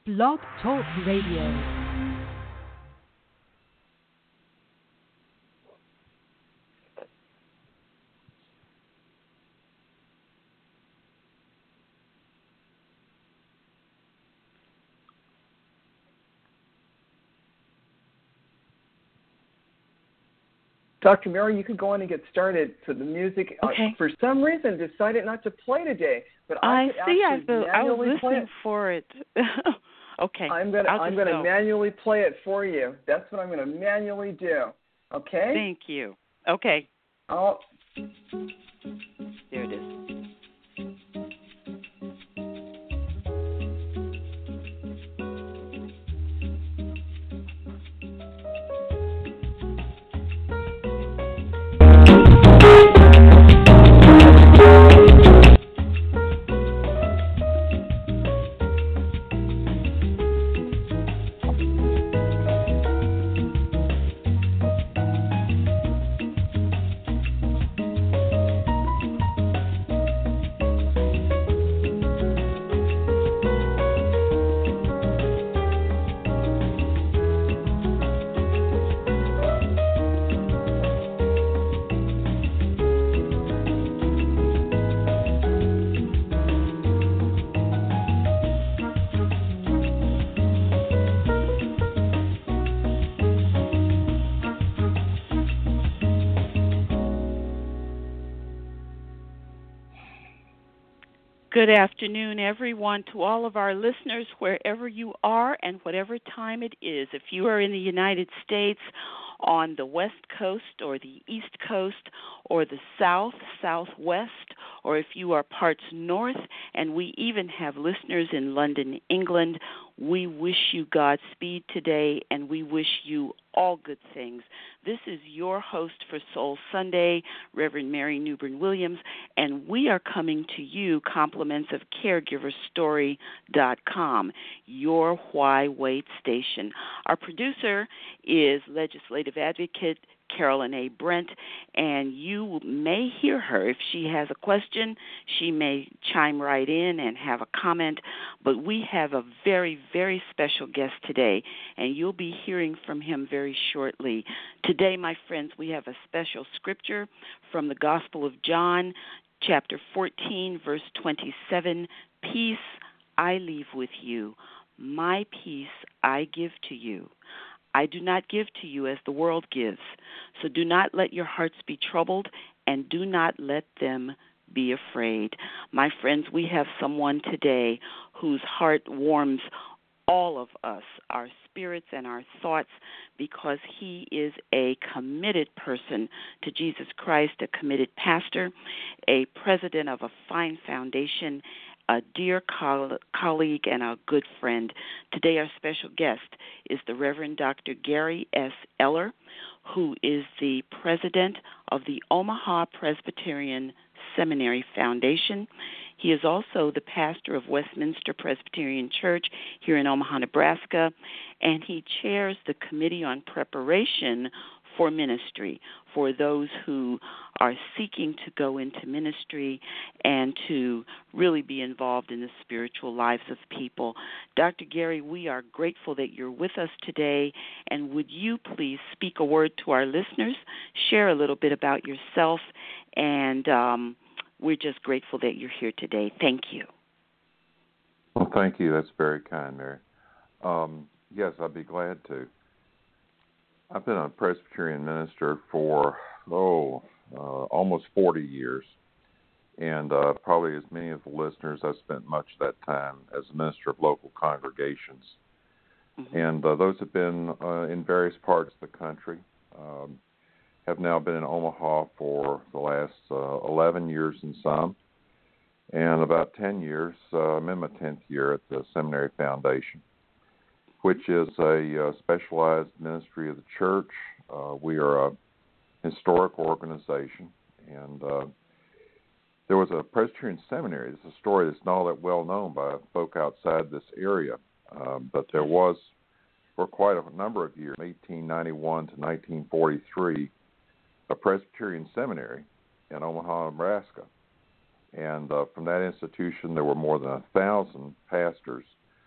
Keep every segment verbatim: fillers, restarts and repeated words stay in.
Blog Talk Radio. Doctor Mary, you could go in and get started. So the music, okay. uh, for some reason, decided not to play today. But I, I could see. I, actually was, I was manually play listening it. for it. Okay. I'm gonna I'll I'm just gonna go. manually play it for you. That's what I'm gonna manually do. Okay. Thank you. Okay. Oh. There it is. Good afternoon, everyone, to all of our listeners, wherever you are and whatever time it is. If you are in the United States, on the West Coast or the East Coast or the South, Southwest, or if you are parts north, and we even have listeners in London, England, we wish you Godspeed today, and we wish you all good things. This is your host for Soul Sunday, Reverend Mary Newbern Williams, and we are coming to you compliments of caregiver story dot com, your Why Wait station. Our producer is legislative advocate Carolyn A. Brent, and you may hear her. If she has a question, she may chime right in and have a comment, but we have a very, very special guest today, and you'll be hearing from him very shortly. Today, my friends, we have a special scripture from the Gospel of John, chapter fourteen, verse twenty-seven, Peace I leave with you, my peace I give to you. I do not give to you as the world gives. So do not let your hearts be troubled, and do not let them be afraid. My friends, we have someone today whose heart warms all of us, our spirits and our thoughts, because he is a committed person to Jesus Christ, a committed pastor, a president of a fine foundation, a dear coll- colleague and a good friend. Today our special guest is the Reverend Doctor Gary S. Eller, who is the president of the Omaha Presbyterian Seminary Foundation. He is also the pastor of Westminster Presbyterian Church here in Omaha, Nebraska, and he chairs the Committee on Preparation for Ministry, for those who are seeking to go into ministry and to really be involved in the spiritual lives of people. Doctor Gary, we are grateful that you're with us today, and would you please speak a word to our listeners, share a little bit about yourself, and um, we're just grateful that you're here today. Thank you. Well, thank you. That's very kind, Mary. Um, yes, I'd be glad to. I've been a Presbyterian minister for, oh, uh, almost forty years. And uh, probably as many of the listeners, I've spent much of that time as a minister of local congregations. Mm-hmm. And uh, those have been uh, in various parts of the country. Um, have now been in Omaha for the last uh, eleven years in some, and about ten years. Uh, I'm in my tenth year at the Seminary Foundation, which is a uh, specialized ministry of the church. Uh, we are a historic organization, and uh, there was a Presbyterian seminary. It's a story that's not all that well known by folk outside this area, um, but there was, for quite a number of years, eighteen ninety-one to nineteen forty-three, a Presbyterian seminary in Omaha, Nebraska. And uh, from that institution, there were more than a thousand pastors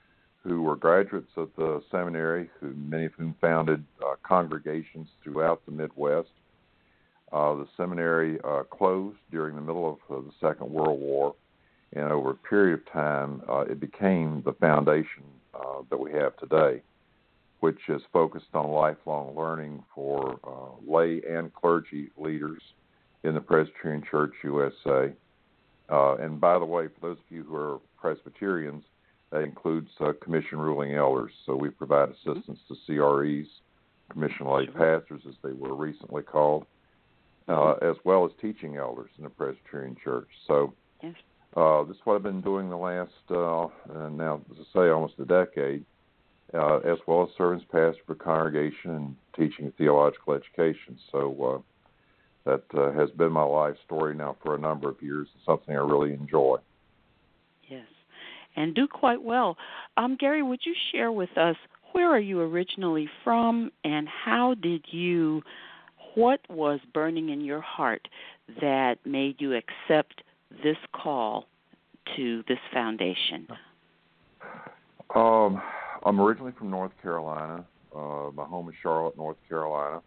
who were graduates of the seminary, who many of whom founded uh, congregations throughout the Midwest. Uh, the seminary uh, closed during the middle of uh, the Second World War, and over a period of time, uh, it became the foundation uh, that we have today, which is focused on lifelong learning for uh, lay and clergy leaders in the Presbyterian Church U S A. Uh, and by the way, for those of you who are Presbyterians, that includes uh, commission ruling elders. So we provide assistance to C R Es, commission lay pastors, as they were recently called, uh, as well as teaching elders in the Presbyterian Church. So yes. uh, this is what I've been doing the last, uh, and now, as I say, almost a decade, uh, as well as serving as pastor for congregation and teaching theological education. So uh, that uh, has been my life story now for a number of years. It's something I really enjoy. Yes, and do quite well. Um, Gary, would you share with us, where are you originally from, and how did you, what was burning in your heart that made you accept this call to this foundation? Um, I'm originally from North Carolina. Uh, my home is Charlotte, North Carolina,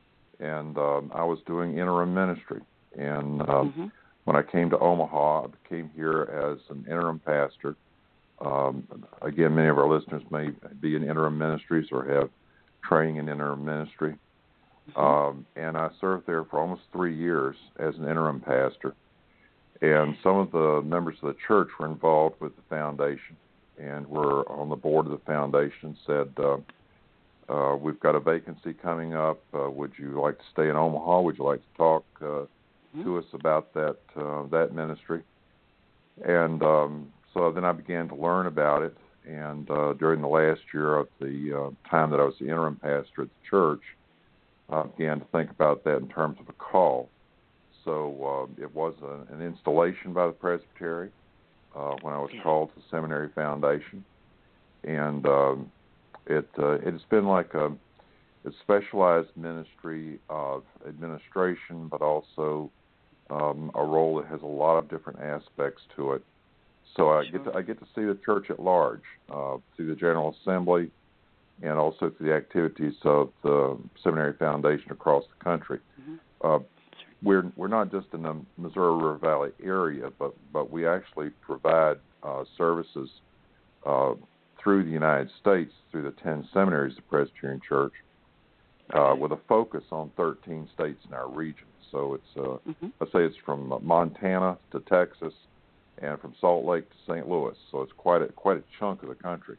and um, I was doing interim ministry. And um, mm-hmm. when I came to Omaha, I came here as an interim pastor. Um, again, many of our listeners may be in interim ministries or have training in interim ministry. Mm-hmm. Um, and I served there for almost three years as an interim pastor. And some of the members of the church were involved with the foundation and were on the board of the foundation, said, uh, uh, we've got a vacancy coming up. Uh, would you like to stay in Omaha? Would you like to talk uh, mm-hmm. to us about that uh, that ministry? And um, so then I began to learn about it. And uh, during the last year of the uh, time that I was the interim pastor at the church, I began to think about that in terms of a call. So uh, it was a, an installation by the Presbytery uh, when I was yeah. called to the Seminary Foundation. And um, it uh, it's been like a, a specialized ministry of administration, but also um, a role that has a lot of different aspects to it. So I sure. get to, I get to see the church at large uh, through the General Assembly and also through the activities of the Seminary Foundation across the country. Mm-hmm. Uh, we're we're not just in the Missouri River Valley area, but but we actually provide uh, services uh, through the United States through the ten seminaries of the Presbyterian Church, uh, with a focus on thirteen states in our region. So it's uh, mm-hmm. let's say it's from Montana to Texas, and from Salt Lake to Saint Louis. So it's quite a quite a chunk of the country.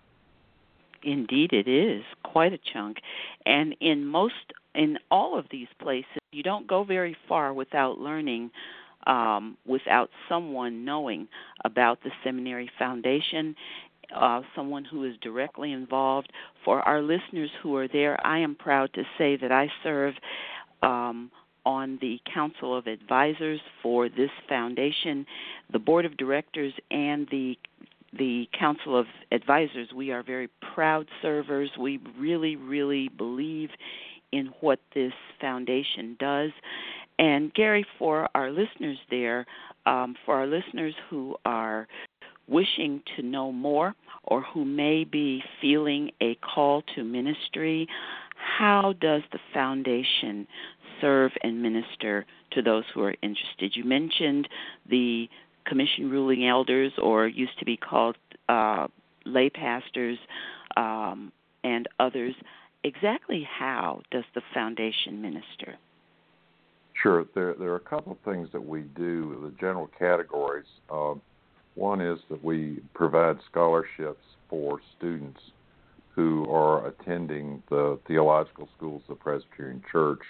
Indeed, it is quite a chunk, and in most, in all of these places, you don't go very far without learning, um, without someone knowing about the Seminary Foundation, uh, someone who is directly involved. For our listeners who are there, I am proud to say that I serve um, on the Council of Advisors for this foundation, the Board of Directors, and the the Council of Advisors. We are very proud servers. We really, really believe in what this foundation does. And Gary, for our listeners there, um, for our listeners who are wishing to know more or who may be feeling a call to ministry, how does the foundation serve and minister to those who are interested? You mentioned the commission ruling elders, or used to be called uh, lay pastors, um, and others. Exactly how does the foundation minister? Sure. There, there are a couple of things that we do, the general categories. Uh, one is that we provide scholarships for students who are attending the theological schools of the Presbyterian Church.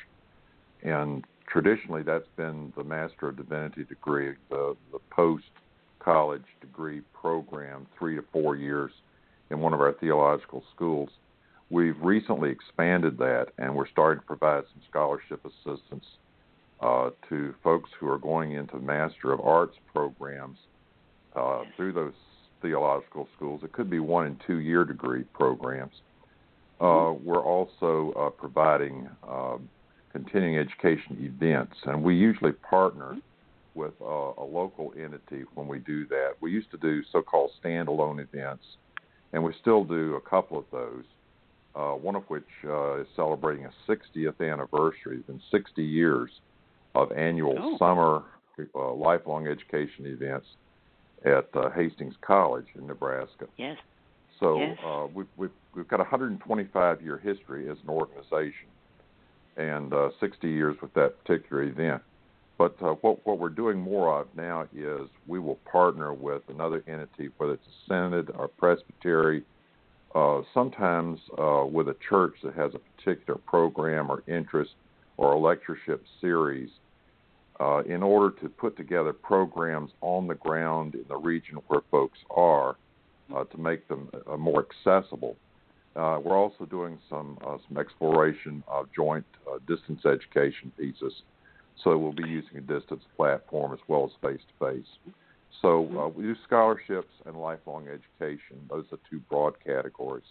And traditionally, that's been the Master of Divinity degree, the, the post-college degree program, three to four years in one of our theological schools. We've recently expanded that, and we're starting to provide some scholarship assistance uh, to folks who are going into Master of Arts programs uh, through those theological schools. It could be one and two-year degree programs. Uh, we're also uh, providing uh, continuing education events, and we usually partner with uh, a local entity when we do that. We used to do so-called standalone events, and we still do a couple of those, uh, one of which uh, is celebrating a sixtieth anniversary. It's been sixty years of annual oh. summer uh, lifelong education events at uh, Hastings College in Nebraska. Yes. So yes. uh, we've, we've, we've got a one hundred twenty-five year history as an organization, and uh, sixty years with that particular event. But uh, what, what we're doing more of now is we will partner with another entity, whether it's a synod or presbytery, uh, sometimes uh, with a church that has a particular program or interest or a lectureship series, uh, in order to put together programs on the ground in the region where folks are uh, to make them uh, more accessible. Uh, we're also doing some uh, some exploration of joint uh, distance education pieces. So we'll be using a distance platform as well as face-to-face. So uh, we do scholarships and lifelong education. Those are two broad categories.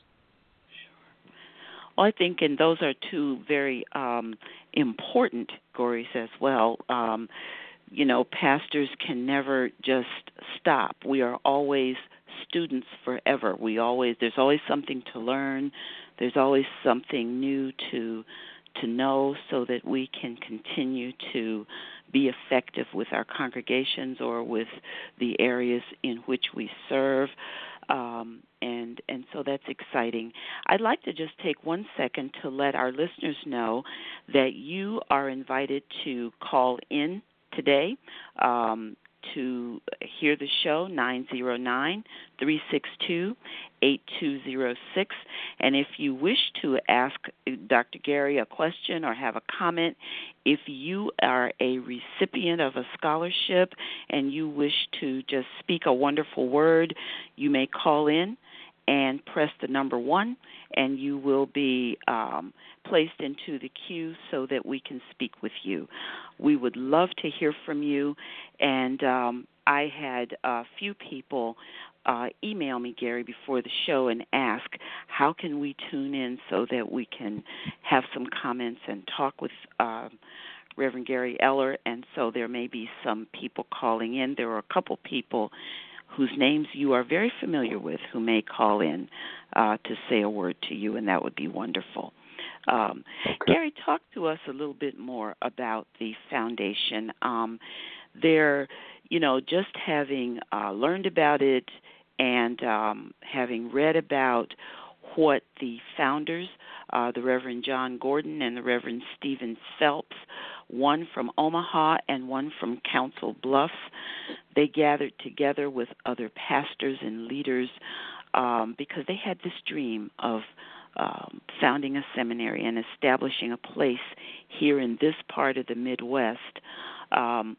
Sure. Well, I think, and those are two very um, important categories as well. Um, you know, pastors can never just stop. We are always students forever. We always there's always something to learn. There's always something new to to know, so that we can continue to be effective with our congregations or with the areas in which we serve. Um, and and so that's exciting. I'd like to just take one second to let our listeners know that you are invited to call in today um, to hear the show, nine zero nine, three six two, eight two zero six. And if you wish to ask Doctor Gary a question or have a comment, if you are a recipient of a scholarship and you wish to just speak a wonderful word, you may call in and press the number one, and you will be um, placed into the queue so that we can speak with you. We would love to hear from you, and um, I had a few people uh, email me, Gary, before the show and ask, how can we tune in so that we can have some comments and talk with uh, Reverend Gary Eller, and so there may be some people calling in. There are a couple people whose names you are very familiar with who may call in uh, to say a word to you, and that would be wonderful. Um, okay. Gary, talk to us a little bit more about the foundation. Um, there, you know, just having uh, learned about it and um, having read about what the founders, uh, the Reverend John Gordon and the Reverend Stephen Phelps, one from Omaha and one from Council Bluffs, they gathered together with other pastors and leaders um, because they had this dream of um, founding a seminary and establishing a place here in this part of the Midwest. Um,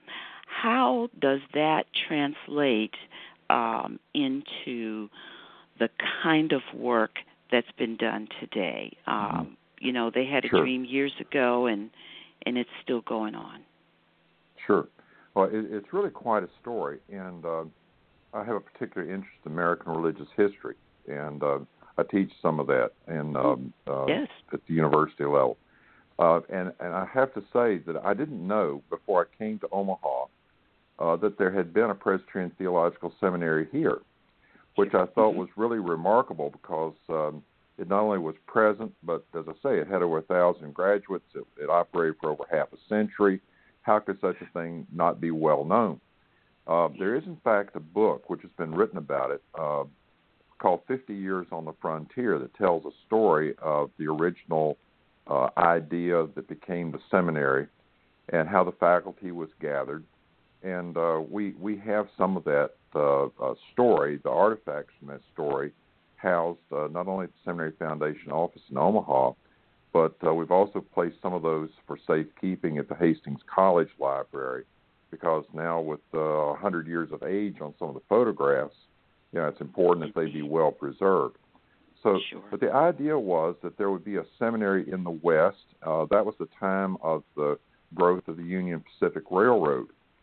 how does that translate um, into the kind of work that's been done today? Um, you know, they had a sure. dream years ago, and and it's still going on. Sure. Well, it, it's really quite a story, and uh, I have a particular interest in American religious history, and uh, I teach some of that in, um, uh, yes. at the university level. Uh, and, and I have to say that I didn't know before I came to Omaha uh, that there had been a Presbyterian Theological Seminary here, which I thought mm-hmm. was really remarkable because um, it not only was present, but as I say, it had over a thousand graduates. It, it operated for over half a century. How could such a thing not be well known? Uh, there is, in fact, a book which has been written about it uh, called fifty years on the Frontier that tells a story of the original uh, idea that became the seminary and how the faculty was gathered. And uh, we we have some of that uh, uh, story, the artifacts from that story, housed uh, not only at the Seminary Foundation office in Omaha, but uh, we've also placed some of those for safekeeping at the Hastings College Library, because now with uh, one hundred years of age on some of the photographs, you know, it's important that they be well preserved. So, sure. But the idea was that there would be a seminary in the West. Uh, that was the time of the growth of the Union Pacific Railroad.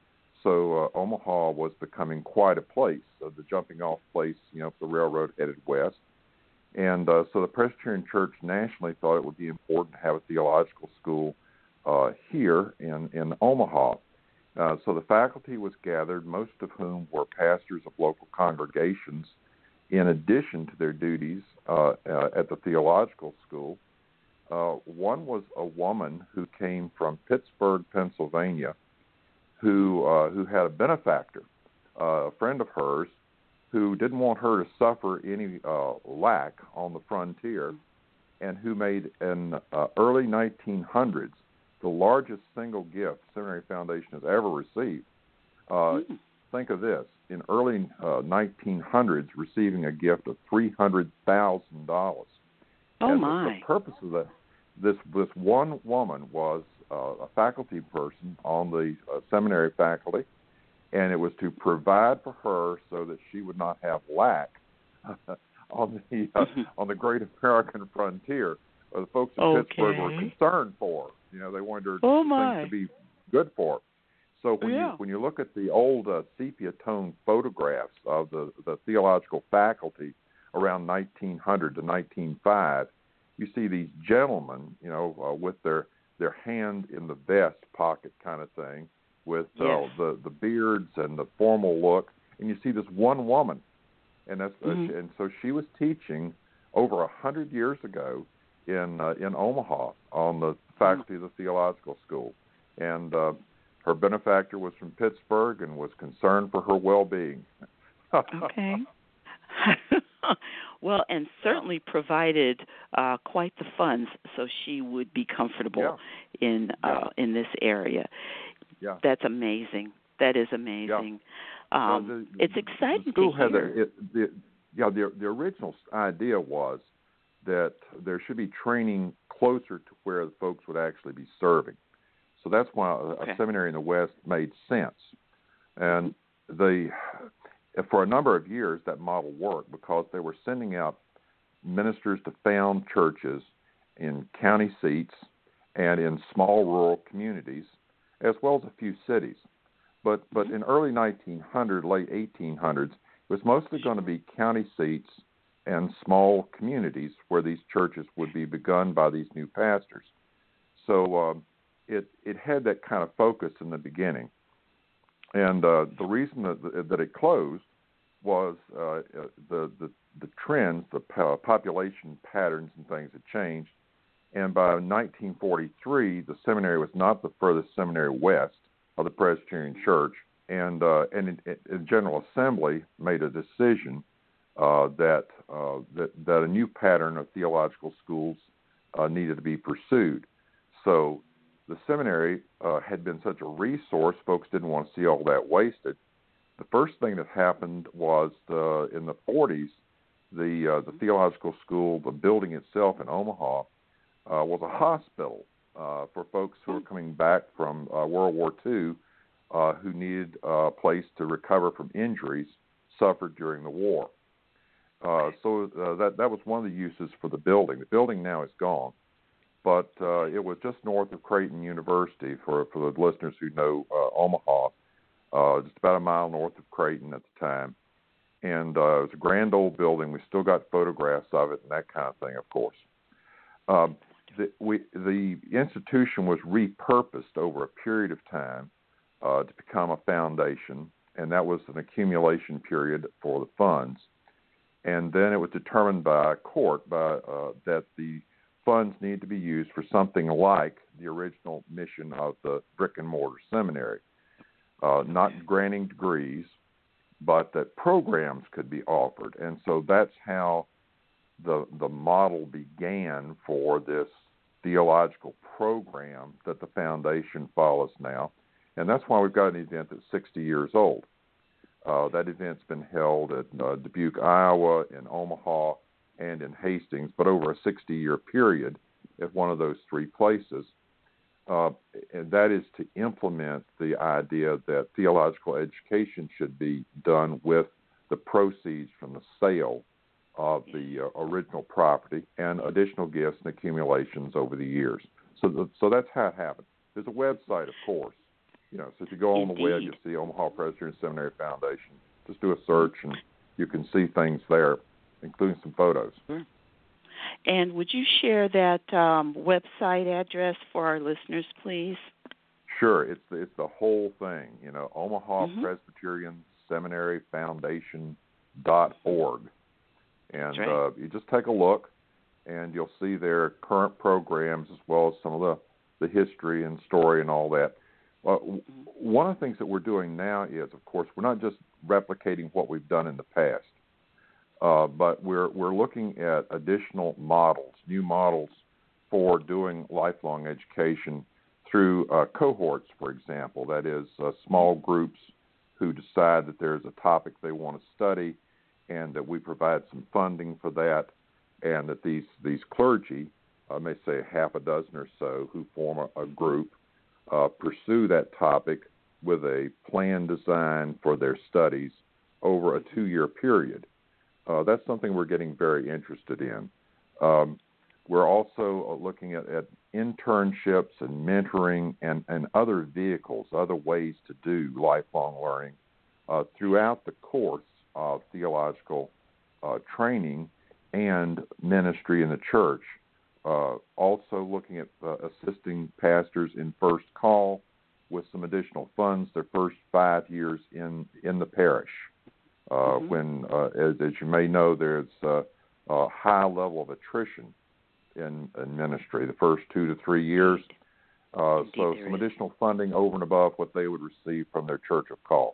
So uh, Omaha was becoming quite a place, uh, the jumping-off place, you know, if the railroad headed west. And uh, so the Presbyterian Church nationally thought it would be important to have a theological school uh, here in, in Omaha. Uh, so the faculty was gathered, most of whom were pastors of local congregations, in addition to their duties uh, uh, at the theological school. Uh, one was a woman who came from Pittsburgh, Pennsylvania, who uh, who had a benefactor, uh, a friend of hers, who didn't want her to suffer any uh, lack on the frontier, and who made in uh, early nineteen hundreds the largest single gift Seminary Foundation has ever received. Uh, mm. Think of this: in early uh, nineteen hundreds, receiving a gift of three hundred thousand dollars. Oh and my! The, the purpose of that, this this one woman was uh, a faculty person on the uh, seminary faculty, and it was to provide for her so that she would not have lack on the uh, on the great American frontier. Uh, the folks in okay. Pittsburgh were concerned for her. You know, they wanted her oh things my. to be good for her. So when yeah. you when you look at the old uh, sepia tone photographs of the, the theological faculty around nineteen hundred to nineteen oh five, you see these gentlemen, you know, uh, with their their hand in the vest pocket kind of thing, with uh, yes. the the beards and the formal look, and you see this one woman, and that's mm-hmm. uh, and so she was teaching over a hundred years ago in uh, in Omaha on the faculty mm-hmm. of the theological school, and uh, her benefactor was from Pittsburgh and was concerned for her well-being. Okay. Well, and certainly provided uh, quite the funds so she would be comfortable yeah. in uh, yeah. in this area. Yeah. That's amazing. That is amazing. Yeah. Um, well, the, it's exciting the school to had hear. A, it, the, yeah, the, the original idea was that there should be training closer to where the folks would actually be serving. So that's why a, okay. a seminary in the West made sense. And the for a number of years, that model worked because they were sending out ministers to found churches in county seats and in small rural communities, as well as a few cities. But but in early nineteen hundred, late eighteen hundreds, it was mostly going to be county seats and small communities where these churches would be begun by these new pastors. So uh, it it had that kind of focus in the beginning. And uh, the reason that, that it closed was uh, the, the the trends, the population patterns and things had changed. And by nineteen forty-three, the seminary was not the furthest seminary west of the Presbyterian Church. And uh, and the General Assembly made a decision uh, that, uh, that that a new pattern of theological schools uh, needed to be pursued. So the seminary uh, had been such a resource, folks didn't want to see all that wasted. The first thing that happened was uh, in the forties, the uh, the theological school, the building itself in Omaha, uh, was a hospital uh, for folks who were coming back from uh, World War Two, uh, who needed a place to recover from injuries suffered during the war. Uh, so uh, that that was one of the uses for the building. The building now is gone. But uh, it was just north of Creighton University, for, for the listeners who know uh, Omaha, uh, just about a mile north of Creighton at the time. And uh, it was a grand old building. We still got photographs of it and that kind of thing, of course. Um, the, we, the institution was repurposed over a period of time uh, to become a foundation, and that was an accumulation period for the funds. And then it was determined by a court by, uh, that the funds need to be used for something like the original mission of the brick and mortar seminary, uh, not granting degrees, but that programs could be offered. And so that's how the the model began for this theological program that the foundation follows now. And that's why we've got an event that's sixty years old. Uh, that event's been held at uh, Dubuque, Iowa, in Omaha, and in Hastings, but over a sixty-year period at one of those three places. Uh, and that is to implement the idea that theological education should be done with the proceeds from the sale of the uh, original property and additional gifts and accumulations over the years. So, the, so that's how it happened. There's a website, of course. You know, so if you go on Indeed. the web, you'll see Omaha Presbyterian Seminary Foundation. Just do a search, and you can see things there, including some photos. And would you share that um, website address for our listeners, please? Sure. It's the, it's the whole thing. You know, Omaha mm-hmm. Presbyterian Seminary Foundation dot org. And right. uh, you just take a look, and you'll see their current programs as well as some of the, the history and story and all that. Uh, mm-hmm. One of the things that we're doing now is, of course, we're not just replicating what we've done in the past, uh, but we're we're looking at additional models, new models for doing lifelong education through uh, cohorts, for example. That is, uh, small groups who decide that there's a topic they want to study, and that we provide some funding for that, and that these these clergy, I may say half a dozen or so, who form a, a group, uh, pursue that topic with a plan designed for their studies over a two-year period. Uh, that's something we're getting very interested in. Um, we're also looking at, at internships and mentoring and, and other vehicles, other ways to do lifelong learning uh, throughout the course of theological uh, training and ministry in the church. Uh, also looking at uh, assisting pastors in first call with some additional funds their first five years in, in the parish. Uh, mm-hmm. When, uh, as, as you may know, there's uh, a high level of attrition in, in ministry the first two to three years. Uh, so some additional funding over and above what they would receive from their church of call.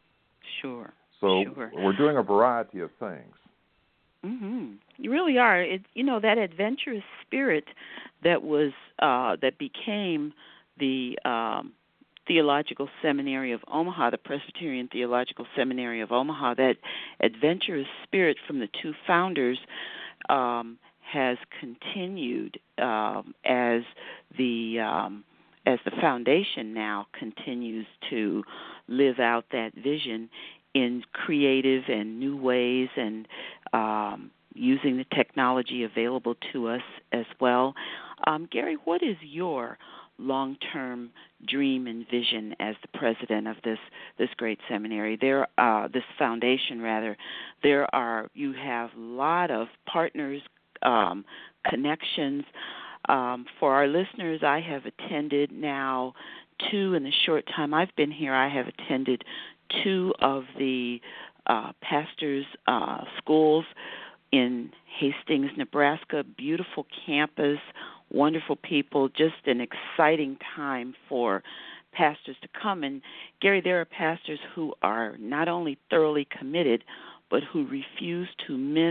Sure. So sure. we're doing a variety of things. Mm-hmm. You really are. It, you know, that adventurous spirit that was uh, that became the um, Theological Seminary of Omaha, the Presbyterian Theological Seminary of Omaha. That adventurous spirit from the two founders um, has continued um, as the um, as the foundation now continues to live out that vision in creative and new ways, and um, using the technology available to us as well. Um, Gary, what is your long-term dream and vision as the president of this this great seminary? There, uh, this foundation, rather. There are you have a lot of partners, um, connections. Um, for our listeners, I have attended now two in the short time I've been here. I have attended two of the uh, pastors' uh, schools in Hastings, Nebraska. Beautiful campus, wonderful people, just an exciting time for pastors to come. And, Gary, there are pastors who are not only thoroughly committed, but who refuse to miss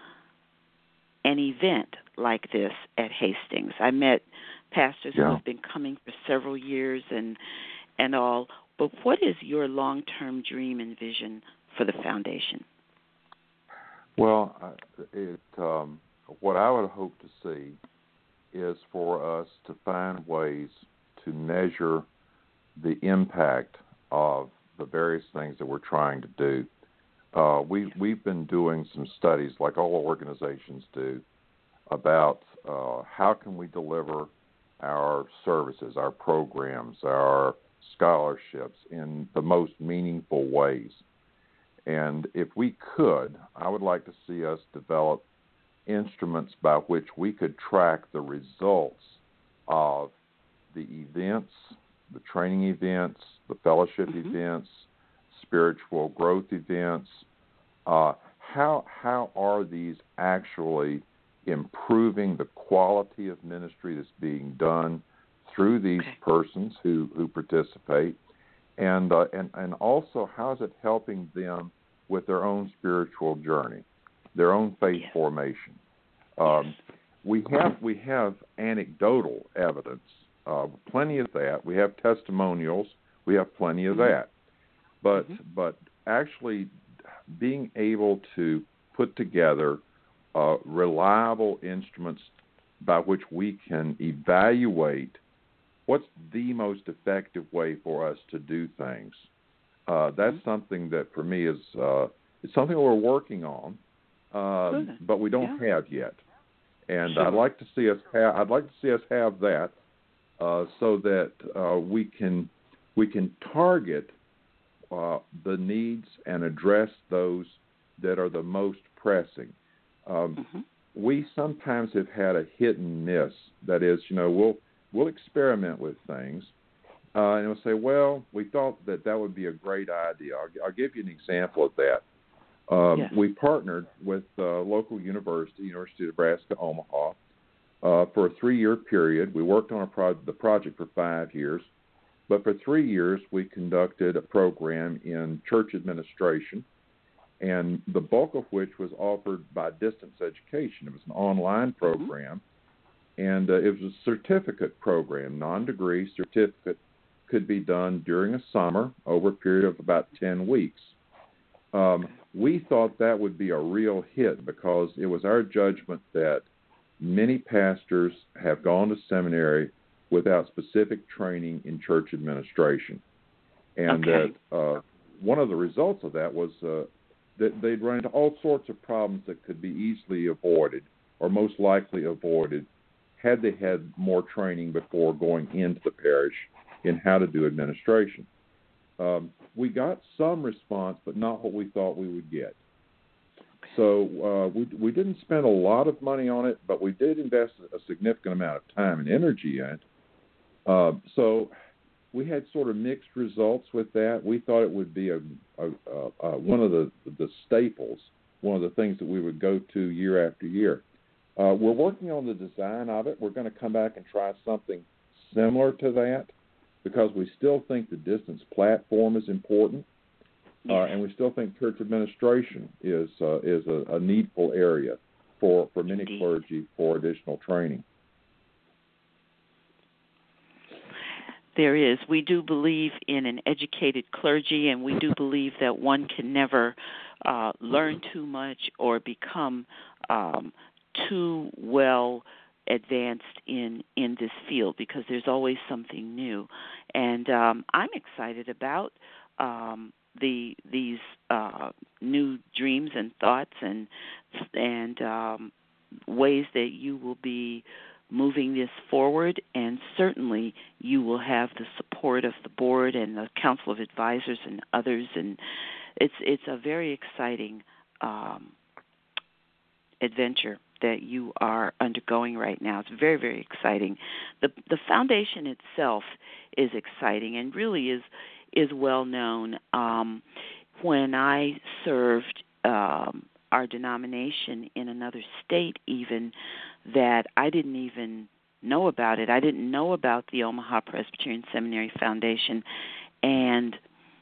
an event like this at Hastings. I met pastors yeah. who have been coming for several years and and all. But what is your long-term dream and vision for the foundation? Well, it, um, what I would hope to see is for us to find ways to measure the impact of the various things that we're trying to do. Uh, we, we've been doing some studies, like all organizations do, about uh, how can we deliver our services, our programs, our scholarships in the most meaningful ways. And if we could, I would like to see us develop instruments by which we could track the results of the events, the training events, the fellowship mm-hmm. events, spiritual growth events. Uh, how how are these actually improving the quality of ministry that's being done through these okay. persons who, who participate, and uh, and and also how is it helping them with their own spiritual journey, their own faith yes. formation? Um, yes. We have we have anecdotal evidence, uh, plenty of that. We have testimonials. We have plenty of mm-hmm. that, but mm-hmm. but actually being able to put together uh, reliable instruments by which we can evaluate what's the most effective way for us to do things. Uh, that's mm-hmm. something that for me is uh, it's something we're working on, uh, but we don't yeah. have yet. And sure. I'd like to see us have I'd like to see us have that uh, so that uh, we can we can target uh, the needs and address those that are the most pressing. Um, mm-hmm. We sometimes have had a hit and miss. That is, you know, we'll we'll experiment with things, uh, and we'll say, well, we thought that that would be a great idea. I'll, I'll give you an example of that. Um, yes. We partnered with uh, local university, University of Nebraska Omaha, uh, for a three-year period. We worked on a pro- the project for five years, but for three years we conducted a program in church administration, and the bulk of which was offered by distance education. It was an online program, mm-hmm. and uh, it was a certificate program, non-degree certificate, could be done during a summer over a period of about ten weeks. Um, we thought that would be a real hit because it was our judgment that many pastors have gone to seminary without specific training in church administration. And okay. that uh, one of the results of that was uh, that they'd run into all sorts of problems that could be easily avoided or most likely avoided had they had more training before going into the parish in how to do administration. Um, we got some response, but not what we thought we would get. So uh, we we didn't spend a lot of money on it, but we did invest a significant amount of time and energy in it. Uh, so we had sort of mixed results with that. We thought it would be a, a, a, a one of the, the staples, one of the things that we would go to year after year. Uh, we're working on the design of it. We're going to come back and try something similar to that because we still think the distance platform is important. Uh, and we still think church administration is uh, is a, a needful area for, for many Indeed. clergy for additional training. There is. We do believe in an educated clergy, and we do believe that one can never uh, learn too much or become um, too well advanced in, in this field because there's always something new. And um, I'm excited about um, the these uh, new dreams and thoughts and and um, ways that you will be moving this forward, and certainly you will have the support of the board and the Council of Advisors and others, and it's it's a very exciting um, adventure that you are undergoing right now. It's very, very exciting. The the foundation itself is exciting and really is is well known. Um, when I served um, our denomination in another state even, that I didn't even know about it. I didn't know about the Omaha Presbyterian Seminary Foundation and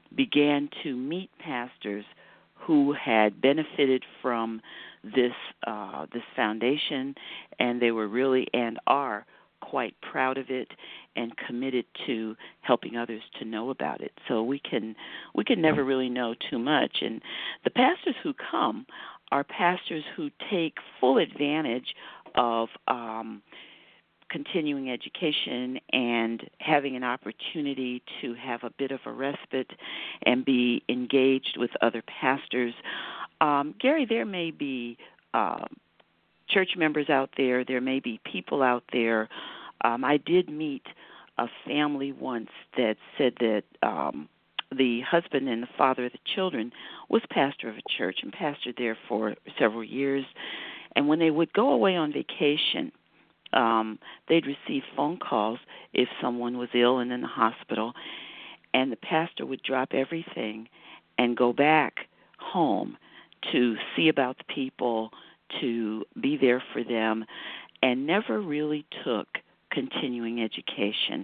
began to meet pastors who had benefited from this uh, this foundation, and they were really and are quite proud of it and committed to helping others to know about it. So we can we can never really know too much. And the pastors who come are pastors who take full advantage of um, continuing education and having an opportunity to have a bit of a respite and be engaged with other pastors. Um, Gary, there may be uh, church members out there. There may be people out there. Um, I did meet a family once that said that um, the husband and the father of the children was pastor of a church and pastored there for several years. And when they would go away on vacation, um, they'd receive phone calls if someone was ill and in the hospital, and the pastor would drop everything and go back home to see about the people, to be there for them, and never really took continuing education.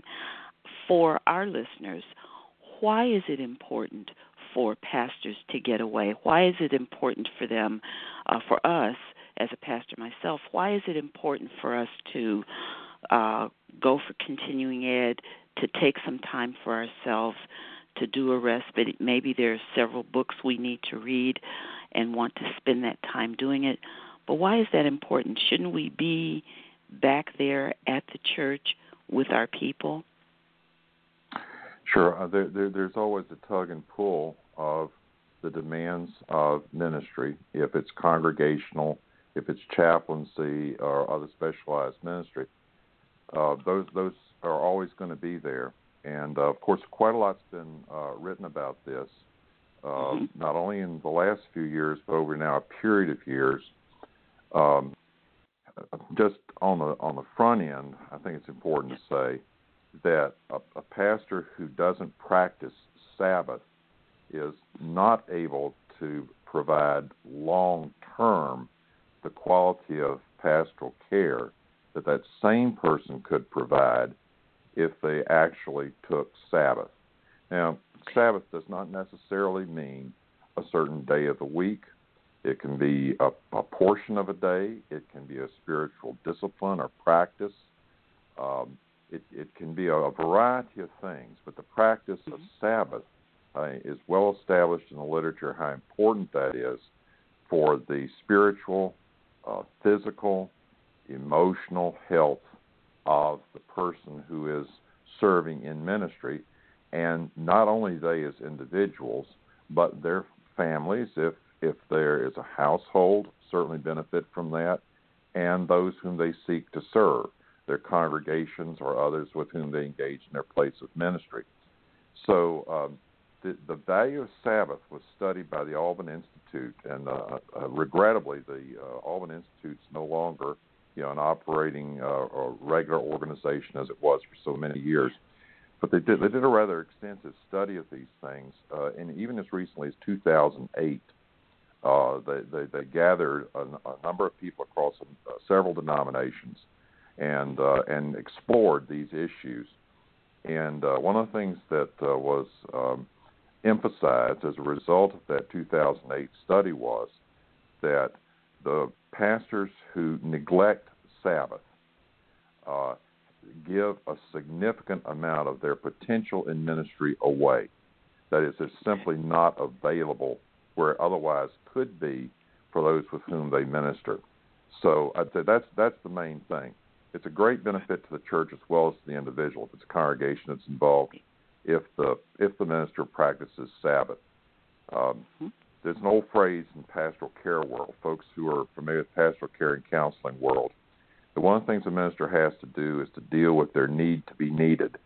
For our listeners, why is it important for pastors to get away? Why is it important for them, uh, for us, as a pastor myself, why is it important for us to uh, go for continuing ed, to take some time for ourselves, to do a respite? Maybe there are several books we need to read and want to spend that time doing it. But why is that important? Shouldn't we be back there at the church with our people? Sure. Uh, there, there, there's always a tug and pull of the demands of ministry, if it's congregational, if it's chaplaincy or other specialized ministry. Uh, those those are always going to be there. And, uh, of course, quite a lot's been uh, written about this, uh, mm-hmm. not only in the last few years, but over now a period of years. Um, just on the on the front end, I think it's important to say that a, a pastor who doesn't practice Sabbath is not able to provide long-term the quality of pastoral care that that same person could provide if they actually took Sabbath. Now, Sabbath does not necessarily mean a certain day of the week. It can be a, a portion of a day. It can be a spiritual discipline or practice. Um, it, it can be a, a variety of things, but the practice of Sabbath uh, is well established in the literature how important that is for the spiritual, uh, physical, emotional health of the person who is serving in ministry, and not only they as individuals, but their families, if if there is a household, certainly benefit from that, and those whom they seek to serve, their congregations or others with whom they engage in their place of ministry. So um, the, the value of Sabbath was studied by the Alban Institute, and uh, uh, regrettably, the uh, Alban Institute is no longer, you know, an operating uh, or regular organization as it was for so many years. But they did they did a rather extensive study of these things, uh, and even as recently as two thousand eight, uh, they, they they gathered a, a number of people across uh, several denominations, and uh, and explored these issues. And uh, one of the things that uh, was um, emphasized as a result of that two thousand eight study was that the pastors who neglect Sabbath uh, give a significant amount of their potential in ministry away. That is, it's simply not available where it otherwise could be for those with whom they minister. So I'd say that's that's the main thing. It's a great benefit to the church as well as to the individual if it's a congregation that's involved, if the if the minister practices Sabbath. Um, mm-hmm. There's an old phrase in pastoral care world, folks who are familiar with pastoral care and counseling world, that one of the things a minister has to do is to deal with their need to be needed.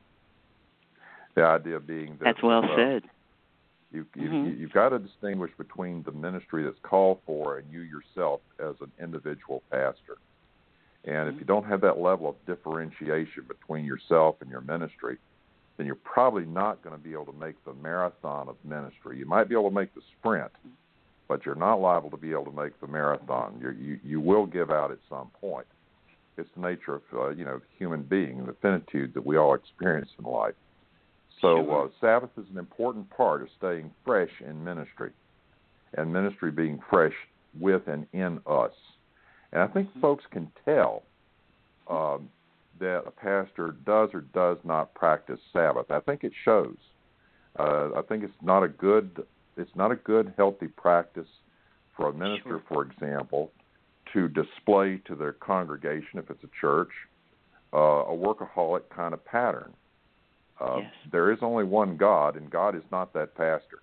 The idea being that that's well uh, said. You, you, mm-hmm. You've got to distinguish between the ministry that's called for and you yourself as an individual pastor. And mm-hmm. if you don't have that level of differentiation between yourself and your ministry, then you're probably not going to be able to make the marathon of ministry. You might be able to make the sprint, but you're not liable to be able to make the marathon. You're, you you will give out at some point. It's the nature of uh, you know human being, the finitude that we all experience in life. So uh, Sabbath is an important part of staying fresh in ministry, and ministry being fresh with and in us. And I think folks can tell um, that a pastor does or does not practice Sabbath. I think it shows. Uh, I think it's not a good, it's not a good, healthy practice for a minister, sure. for example, to display to their congregation, if it's a church, uh, a workaholic kind of pattern. Uh, yes. There is only one God, and God is not that pastor.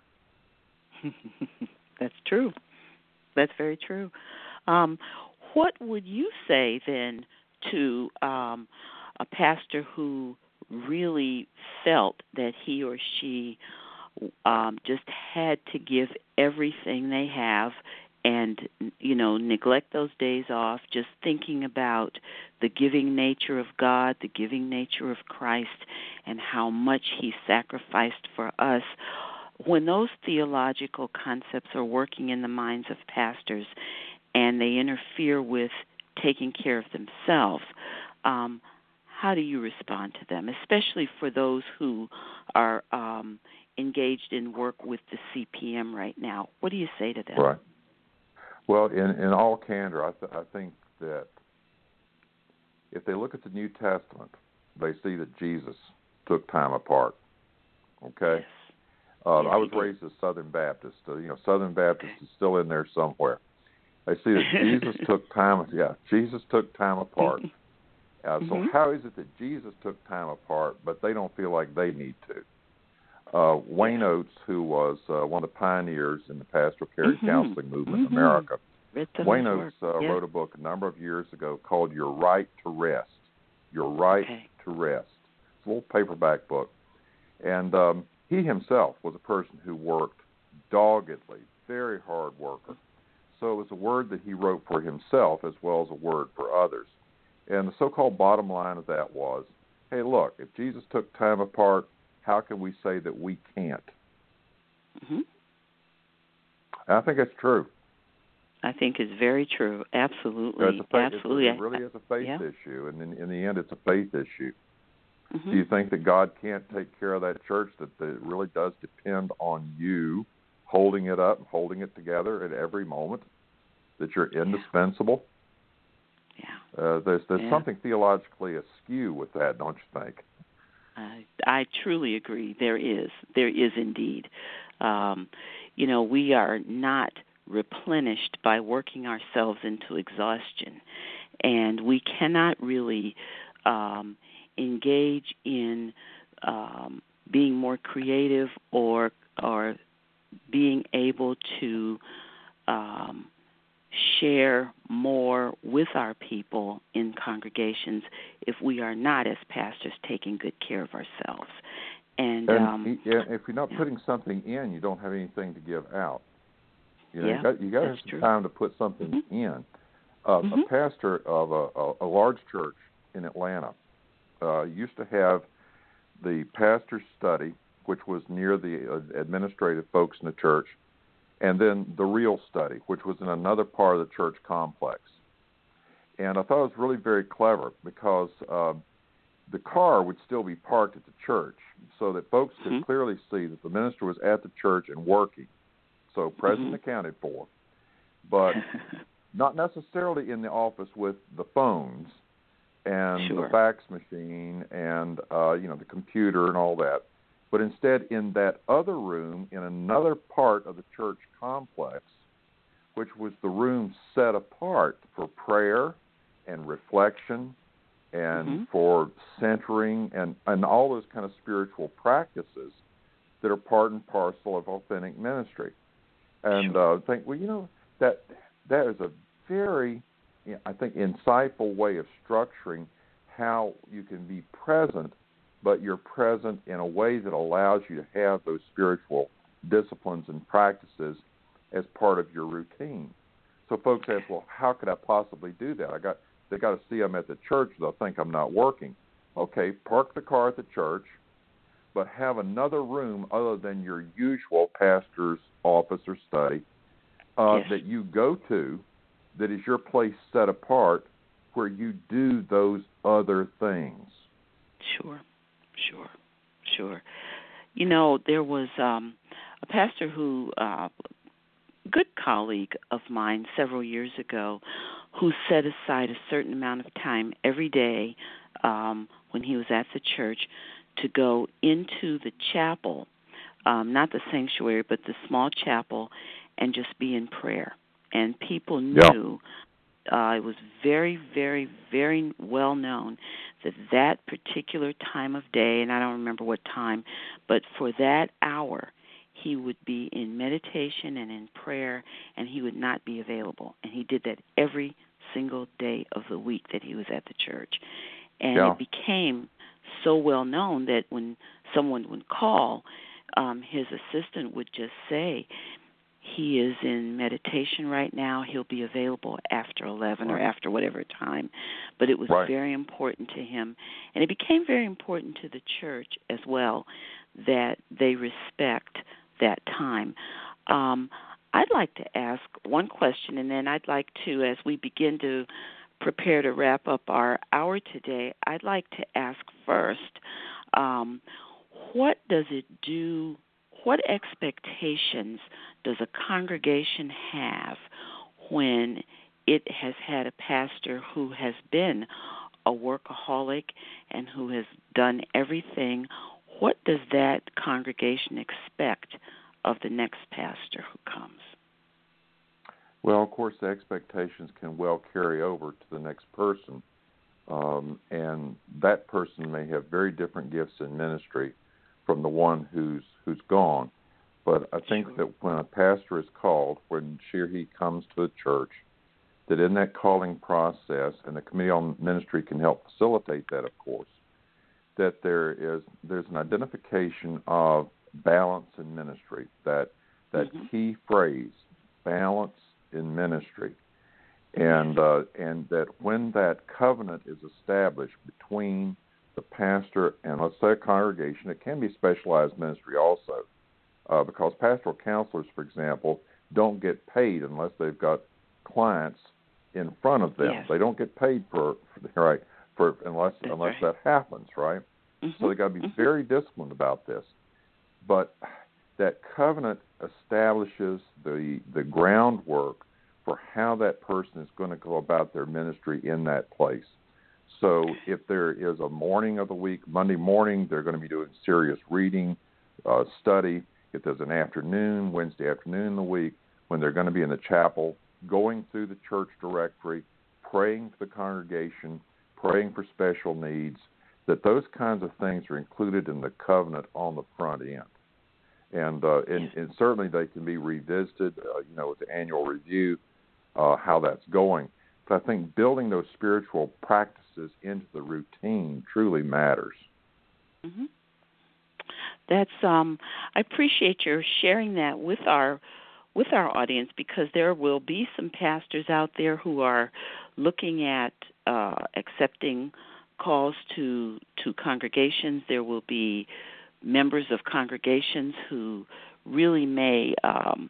That's true. That's very true. Um, what would you say then to um, a pastor who really felt that he or she um, just had to give everything they have and, you know, neglect those days off, just thinking about the giving nature of God, the giving nature of Christ, and how much he sacrificed for us? When those theological concepts are working in the minds of pastors and they interfere with taking care of themselves, um, how do you respond to them, especially for those who are um, engaged in work with the C P M right now? What do you say to them? Right. Well, in, in all candor, I, th- I think that if they look at the New Testament, they see that Jesus took time apart. Okay? Yes. Uh, yes, I was raised as Southern Baptist. Uh, you know, Southern Baptist is still in there somewhere. They see that Jesus took time. Yeah, Jesus took time apart. Uh, so mm-hmm. how is it that Jesus took time apart, but they don't feel like they need to? Uh, Wayne yeah. Oates, who was uh, one of the pioneers in the pastoral care and mm-hmm. counseling movement mm-hmm. in America, Wayne Oates uh, yeah. wrote a book a number of years ago called Your Right to Rest. Your Right okay. to Rest. It's a little paperback book. And um, he himself was a person who worked doggedly, very hard worker. So it was a word that he wrote for himself as well as a word for others. And the so-called bottom line of that was, hey, look, if Jesus took time apart, how can we say that we can't? Mm-hmm. I think it's true. I think is very true. Absolutely. It's a faith, Absolutely. It really is a faith yeah. issue, and in, in the end, it's a faith issue. Mm-hmm. Do you think that God can't take care of that church, that, that it really does depend on you holding it up, holding it together at every moment, that you're indispensable? Yeah. Uh, there's there's yeah. something theologically askew with that, don't you think? I, I truly agree. There is. There is indeed. Um, you know, we are not replenished by working ourselves into exhaustion, and we cannot really um, engage in um, being more creative or or being able to um, share more with our people in congregations if we are not, as pastors, taking good care of ourselves. And, and um, if you're not yeah. putting something in, you don't have anything to give out. You know, yeah, you got you got to have some true. time to put something mm-hmm. in. Uh, Mm-hmm. A pastor of a, a, a large church in Atlanta uh, used to have the pastor's study, which was near the uh, administrative folks in the church, and then the real study, which was in another part of the church complex. And I thought it was really very clever because uh, the car would still be parked at the church so that folks could mm-hmm. clearly see that the minister was at the church and working, so present mm-hmm. accounted for, but not necessarily in the office with the phones and sure. the fax machine and uh, you know the computer and all that, but instead in that other room in another part of the church complex, which was the room set apart for prayer and reflection and mm-hmm. for centering and, and all those kind of spiritual practices that are part and parcel of authentic ministry. And sure. uh, think, well, you know, that that is a very, you know, I think, insightful way of structuring how you can be present, but you're present in a way that allows you to have those spiritual disciplines and practices as part of your routine. So folks ask, well, how could I possibly do that? I got they got to see I'm at the church, they'll think I'm not working. Okay, park the car at the church, but have another room other than your usual pastor's office or study uh, yes. that you go to, that is your place set apart where you do those other things. Sure, sure, sure. You know, there was um, a pastor who, uh, good colleague of mine several years ago, who set aside a certain amount of time every day um, when he was at the church to go into the chapel, um, not the sanctuary, but the small chapel, and just be in prayer. And people knew, yeah. uh, it was very, very, very well known that that particular time of day, and I don't remember what time, but for that hour, he would be in meditation and in prayer, and he would not be available. And he did that every single day of the week that he was at the church. And yeah. it became so well known that when someone would call, um, his assistant would just say, he is in meditation right now. He'll be available after eleven right. or after whatever time. But it was right. very important to him. And it became very important to the church as well that they respect that time. Um, I'd like to ask one question, and then I'd like to, as we begin to prepare to wrap up our hour today, I'd like to ask first, um, what does it do, what expectations does a congregation have when it has had a pastor who has been a workaholic and who has done everything? What does that congregation expect of the next pastor who comes? Well, of course, the expectations can well carry over to the next person, um, and that person may have very different gifts in ministry from the one who's who's gone. But I think sure. that when a pastor is called, when she or he comes to a church, that in that calling process, and the Committee on Ministry can help facilitate that, of course, that there is there's an identification of balance in ministry, that that mm-hmm. key phrase, balance in ministry, and uh, and that when that covenant is established between the pastor and, let's say, a congregation, it can be specialized ministry also, uh, because pastoral counselors, for example, don't get paid unless they've got clients in front of them. Yes. They don't get paid for, for right for unless That's unless right. that happens, right? Mm-hmm. So they got to be mm-hmm. very disciplined about this. But that covenant establishes the the groundwork for how that person is going to go about their ministry in that place. So if there is a morning of the week, Monday morning, they're going to be doing serious reading, uh, study. If there's an afternoon, Wednesday afternoon in the week, when they're going to be in the chapel, going through the church directory, praying for the congregation, praying for special needs, that those kinds of things are included in the covenant on the front end. And, uh, and, and certainly they can be revisited, uh, you know, with the annual review, uh, how that's going. But I think building those spiritual practices into the routine truly matters. Mm-hmm. That's um, I appreciate your sharing that with our with our audience, because there will be some pastors out there who are looking at uh, accepting calls to to congregations. There will be members of congregations who really may um,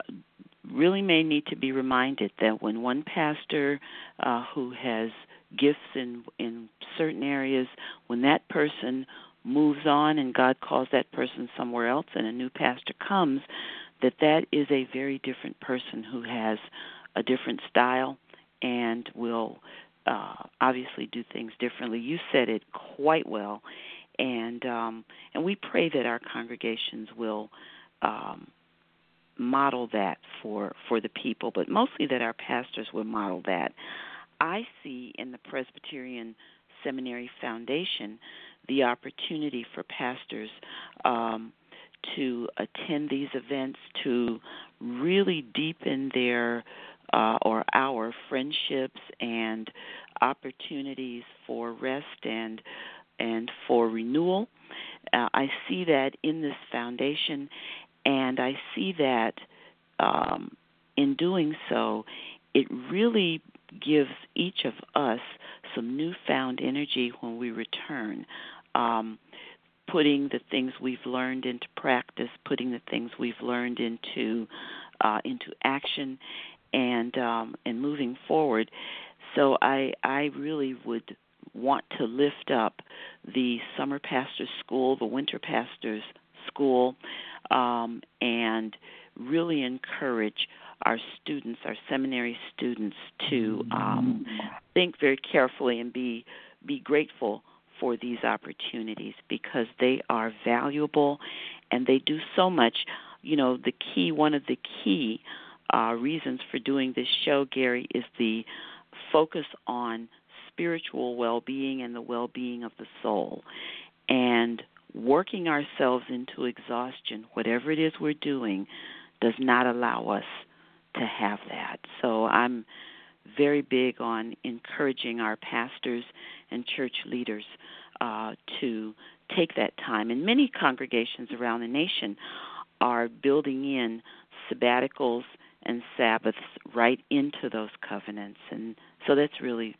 really may need to be reminded that when one pastor uh, who has gifts in in certain areas, when that person moves on and God calls that person somewhere else and a new pastor comes, that that is a very different person who has a different style and will uh, obviously do things differently. You said it quite well, and um, and we pray that our congregations will um, model that for, for the people, but mostly that our pastors will model that. I see in the Presbyterian Seminary Foundation the opportunity for pastors um, to attend these events, to really deepen their uh, or our friendships and opportunities for rest and and for renewal. Uh, I see that in this foundation, and I see that um, in doing so, it really gives each of us some newfound energy when we return, um, putting the things we've learned into practice, putting the things we've learned into uh, into action, and um, and moving forward. So I I really would want to lift up the Summer Pastors School, the Winter Pastors School, um, and really encourage our students, our seminary students, to um, think very carefully and be be grateful for these opportunities, because they are valuable and they do so much. You know, the key, one of the key uh, reasons for doing this show, Gary, is the focus on spiritual well-being and the well-being of the soul, and working ourselves into exhaustion, whatever it is we're doing, does not allow us to have that. So I'm very big on encouraging our pastors and church leaders uh, to take that time. And many congregations around the nation are building in sabbaticals and Sabbaths right into those covenants. And so that's really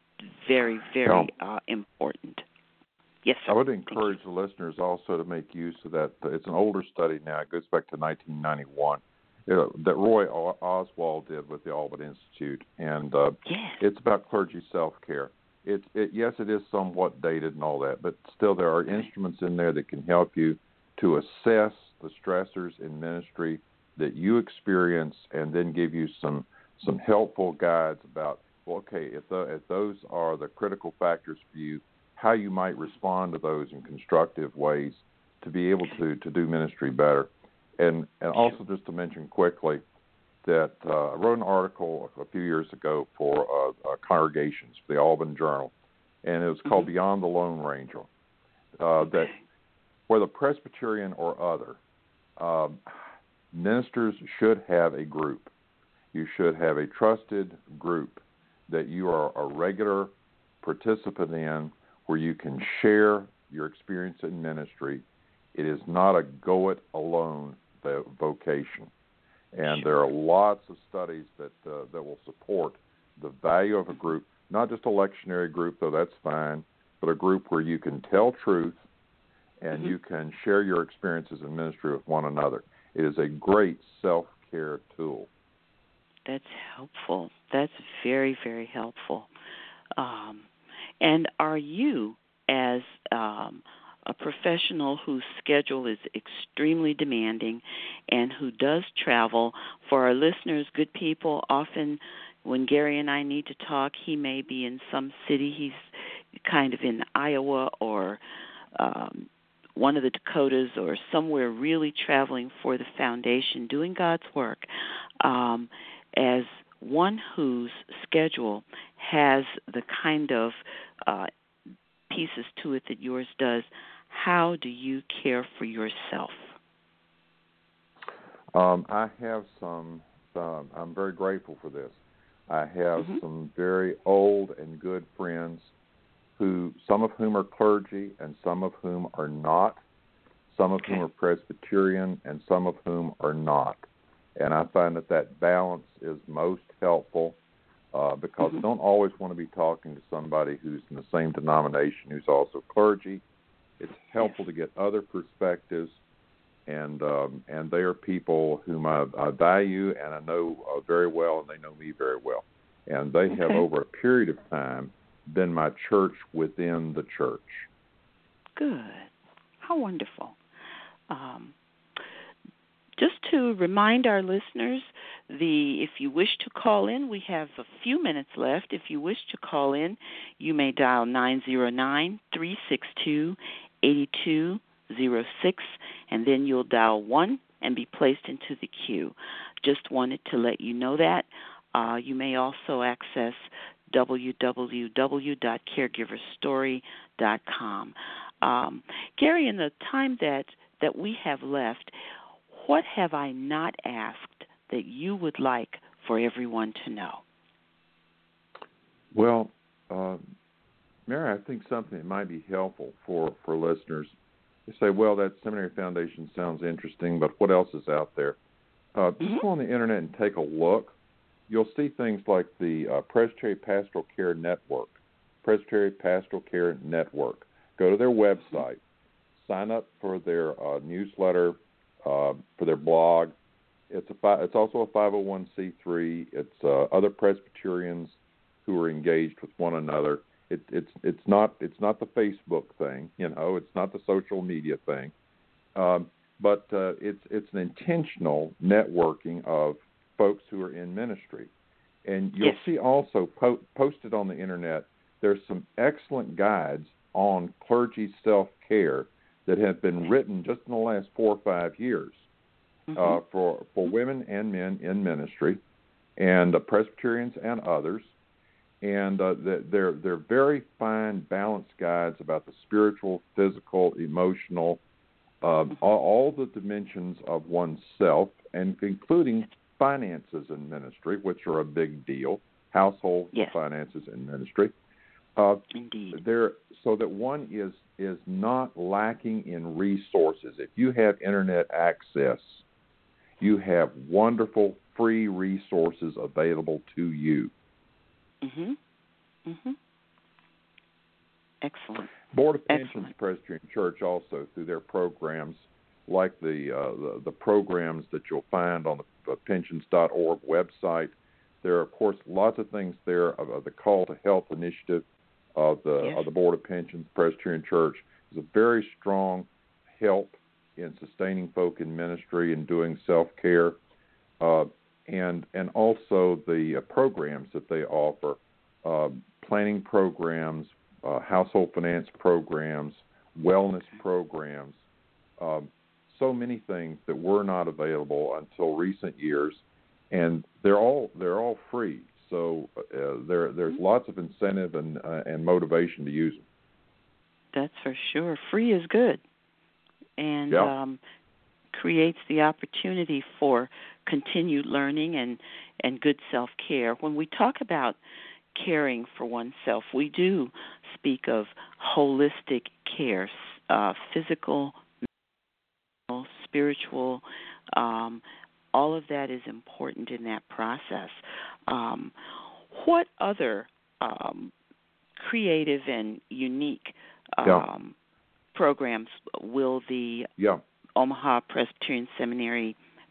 very, very uh, important. Yes, sir. I would encourage the listeners also to make use of that. It's an older study now. It goes back to nineteen ninety-one. Uh, that Roy Oswald did with the Alban Institute, and uh, yes. It's about clergy self-care. It, it, yes, it is somewhat dated and all that, but still there are instruments in there that can help you to assess the stressors in ministry that you experience, and then give you some some helpful guides about, well, okay, if, the, if those are the critical factors for you, how you might respond to those in constructive ways to be able to, to do ministry better. And and also just to mention quickly that uh, I wrote an article a few years ago for uh, uh, congregations, for the Alban Journal, and it was called mm-hmm. Beyond the Lone Ranger, uh, okay. that whether Presbyterian or other, um, ministers should have a group. You should have a trusted group that you are a regular participant in, where you can share your experience in ministry. It is not a go-it-alone vocation. And there are lots of studies that uh, that will support the value of a group, not just a lectionary group, though that's fine, but a group where you can tell truth and mm-hmm. you can share your experiences in ministry with one another. It is a great self self-care tool. That's helpful. That's very, very helpful. Um, and are you, as um, a professional whose schedule is extremely demanding and who does travel, for our listeners, good people, often when Gary and I need to talk, he may be in some city. He's kind of in Iowa or um, one of the Dakotas or somewhere really traveling for the foundation, doing God's work. Um, as one whose schedule has the kind of uh, pieces to it that yours does, how do you care for yourself? Um, I have some, um, I'm very grateful for this. I have mm-hmm. some very old and good friends who, some of whom are clergy and some of whom are not, some of okay. whom are Presbyterian and some of whom are not. And I find that that balance is most helpful uh, because mm-hmm. I don't always want to be talking to somebody who's in the same denomination who's also clergy. It's helpful yes. to get other perspectives, and um, and they are people whom I, I value and I know uh, very well, and they know me very well. And they okay. have, over a period of time, been my church within the church. Good. How wonderful. Um, just to remind our listeners, the if you wish to call in, we have a few minutes left. If you wish to call in, you may dial nine zero nine, three six two, eight two zero six, and then you'll dial one and be placed into the queue. Just wanted to let you know that. Uh, you may also access w w w dot caregiver story dot com. Um, Gary, in the time that, that we have left, what have I not asked that you would like for everyone to know? Well, uh, Mary, I think something that might be helpful for, for listeners, they say, well, that Seminary Foundation sounds interesting, but what else is out there? Uh, just mm-hmm. go on the Internet and take a look. You'll see things like the uh, Presbyterian Pastoral Care Network, Presbyterian Pastoral Care Network. Go to their website, sign up for their uh, newsletter, uh, for their blog. It's a fi- it's also a five oh one c three. It's uh, other Presbyterians who are engaged with one another. It, it's it's not it's not the Facebook thing, you know. It's not the social media thing, um, but uh, it's it's an intentional networking of folks who are in ministry. And you'll yes. see also po- posted on the Internet, there's some excellent guides on clergy self-care that have been written just in the last four or five years mm-hmm. uh, for, for women and men in ministry, and uh, Presbyterians and others. And uh, they're, they're very fine, balanced guides about the spiritual, physical, emotional, uh, mm-hmm. all, all the dimensions of oneself, and including finances in ministry, which are a big deal, household yes. finances in ministry. Uh, Indeed. there, so that one is is not lacking in resources. If you have Internet access, you have wonderful free resources available to you. Mhm. Mhm. Excellent. Board of Pensions Excellent. Presbyterian Church also, through their programs, like the, uh, the the programs that you'll find on the pensions dot org website. There are, of course, lots of things there of, of the Call to Health initiative of the yes. of the Board of Pensions Presbyterian Church. Is a very strong help in sustaining folk in ministry and doing self-care, uh, and and also the uh, programs that they offer, uh, planning programs, uh, household finance programs, wellness programs, um, so many things that were not available until recent years, and they're all they're all free. So uh, there there's mm-hmm. lots of incentive and uh, and motivation to use them. That's for sure. Free is good, and yeah. um, creates the opportunity for continued learning and, and good self-care. When we talk about caring for oneself, we do speak of holistic care, uh, physical, mental, spiritual. Um, all of that is important in that process. Um, what other um, creative and unique um, yeah. programs will the yeah. Omaha Presbyterian Seminary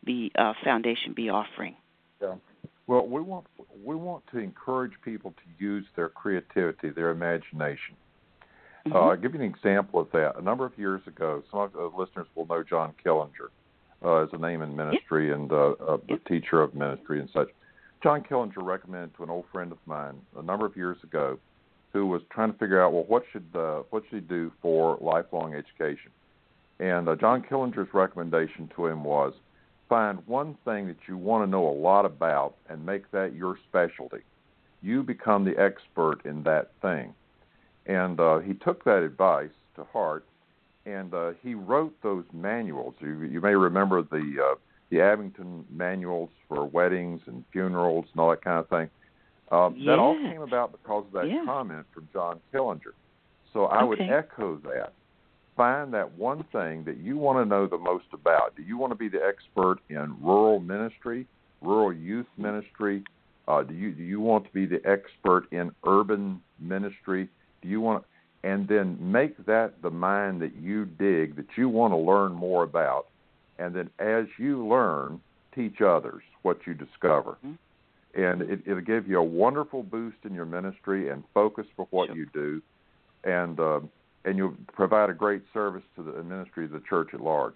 the uh, foundation be offering? Yeah. Well, we want we want to encourage people to use their creativity, their imagination. Mm-hmm. Uh, I'll give you an example of that. A number of years ago, some of the listeners will know John Killinger uh, as a name in ministry yep. and uh, a, yep. a teacher of ministry and such. John Killinger recommended to an old friend of mine a number of years ago, who was trying to figure out, well, what should uh, what should he do for lifelong education? And uh, John Killinger's recommendation to him was, find one thing that you want to know a lot about and make that your specialty. You become the expert in that thing. And uh, he took that advice to heart, and uh, he wrote those manuals. You, you may remember the uh, the Abington manuals for weddings and funerals and all that kind of thing. Uh, yes. That all came about because of that yeah. comment from John Killinger. So I okay. would echo that. Find that one thing that you want to know the most about. Do you want to be the expert in rural ministry, rural youth ministry? Uh, do you do you want to be the expert in urban ministry? Do you want to, and then make that the mine that you dig, that you want to learn more about, and then as you learn, teach others what you discover. Mm-hmm. And it, it'll give you a wonderful boost in your ministry and focus for what sure. you do, and uh, and you'll provide a great service to the ministry of the church at large.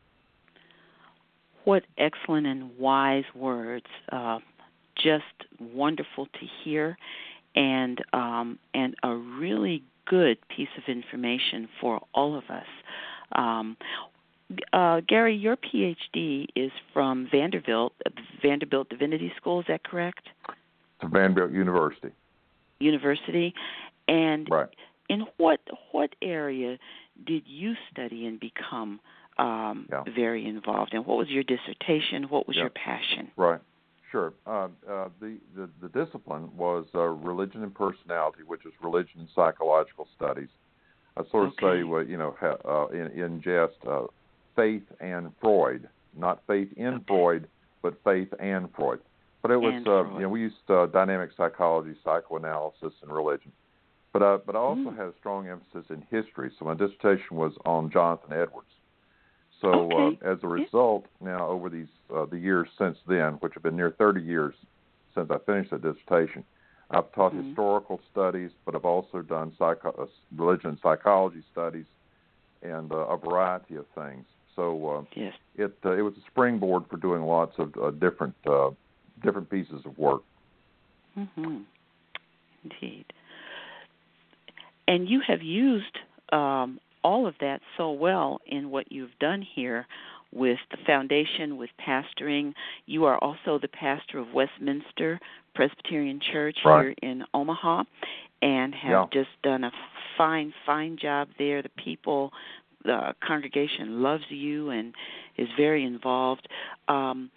What excellent and wise words. Uh, just wonderful to hear. And um, and a really good piece of information for all of us. Um, uh, Gary, your P H D is from Vanderbilt, Vanderbilt Divinity School, is that correct? It's Vanderbilt University. University. And right. in what what area did you study and become um, yeah. very involved in? What was your dissertation? What was yeah. your passion? Right. Sure. Uh, uh, the, the, the discipline was uh, religion and personality, which is religion and psychological studies. I sort of okay. say, well, you know, uh, in, in jest, uh, faith and Freud, not faith in okay. Freud, but faith and Freud. But it was, uh, you know, we used uh, dynamic psychology, psychoanalysis, and religion. But uh, but I also mm. had a strong emphasis in history. So my dissertation was on Jonathan Edwards. So okay. uh, as a result, now over these uh, the years since then, which have been near thirty years since I finished the dissertation, I've taught mm-hmm. historical studies, but I've also done psycho- uh, religion and psychology studies, and uh, a variety of things. So uh, yes. it uh, it was a springboard for doing lots of uh, different uh, different pieces of work. Mm-hmm. Indeed. And you have used um, all of that so well in what you've done here with the foundation, with pastoring. You are also the pastor of Westminster Presbyterian Church right. here in Omaha, and have yeah. just done a fine, fine job there. The people, the congregation loves you and is very involved. Um,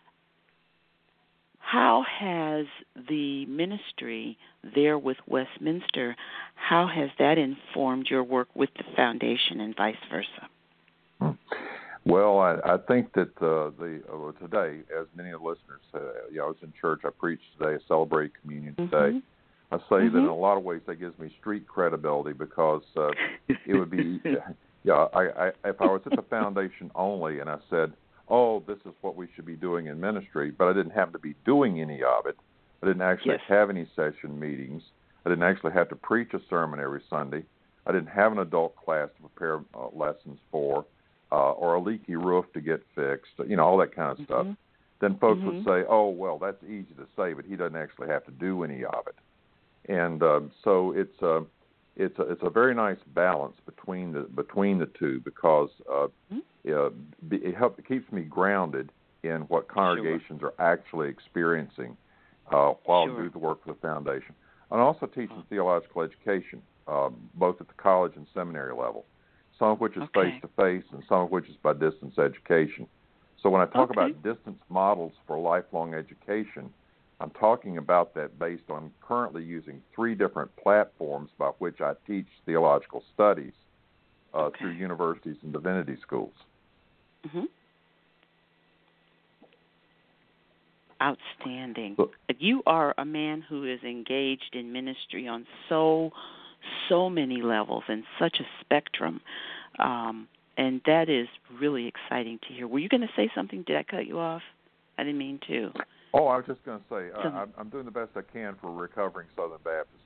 how has the ministry there with Westminster, how has that informed your work with the foundation and vice versa? Well, I, I think that uh, the uh, today, as many of the listeners, uh, you know, I was in church, I preached today, I celebrate communion today. Mm-hmm. I say mm-hmm. that in a lot of ways that gives me street credibility because uh, it would be, yeah, I, I, if I was at the foundation only and I said, oh, this is what we should be doing in ministry, but I didn't happen to be doing any of it. I didn't actually yes. have any session meetings. I didn't actually have to preach a sermon every Sunday. I didn't have an adult class to prepare uh, lessons for, uh, or a leaky roof to get fixed, you know, all that kind of mm-hmm. stuff. Then folks mm-hmm. would say, oh, well, that's easy to say, but he doesn't actually have to do any of it. And uh, so it's a, it's, a, it's a very nice balance between the between the two because uh, mm-hmm. Uh, it, help, it keeps me grounded in what congregations sure. are actually experiencing uh, while sure. I do the work for the foundation. And also teaching oh. theological education, uh, both at the college and seminary level, some of which is okay. face-to-face and some of which is by distance education. So when I talk okay. about distance models for lifelong education, I'm talking about that based on currently using three different platforms by which I teach theological studies uh, okay. through universities and divinity schools. Mm-hmm. Outstanding. So, you are a man who is engaged in ministry on so, so many levels and such a spectrum. Um, and that is really exciting to hear. Were you going to say something? Did I cut you off? I didn't mean to. Oh, I was just going to say, uh, So, I'm, I'm doing the best I can for recovering Southern Baptist.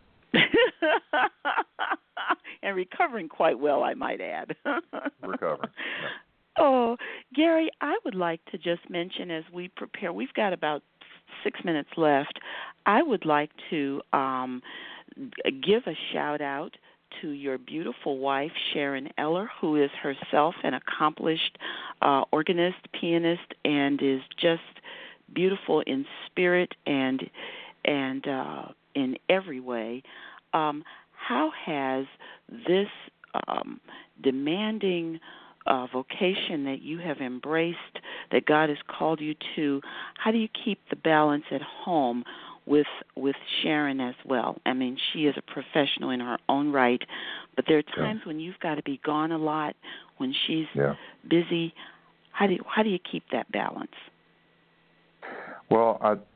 and recovering quite well, I might add. Recovering. Yeah. Oh, Gary, I would like to just mention as we prepare, we've got about six minutes left. I would like to um, give a shout out to your beautiful wife, Sharon Eller, who is herself an accomplished uh, organist, pianist, and is just beautiful in spirit and and uh, in every way. Um, how has this um, demanding uh, vocation that you have embraced, that God has called you to, how do you keep the balance at home with with Sharon as well? I mean, she is a professional in her own right, but there are times yeah. when you've got to be gone a lot, when she's yeah. busy. How do you, how do you keep that balance? Well, I,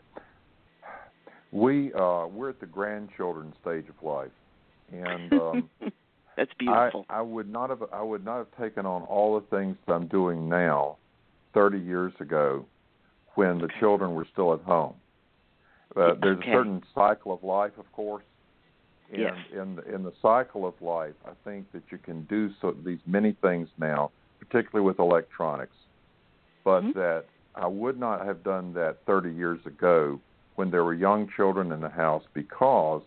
we uh, we're at the grandchildren stage of life, and um, that's beautiful. I, I would not have I would not have taken on all the things that I'm doing now thirty years ago, when the okay. children were still at home. Uh, there's okay. a certain cycle of life, of course, and yes. in in the cycle of life, I think that you can do so these many things now, particularly with electronics, but mm-hmm. that I would not have done that thirty years ago when there were young children in the house, because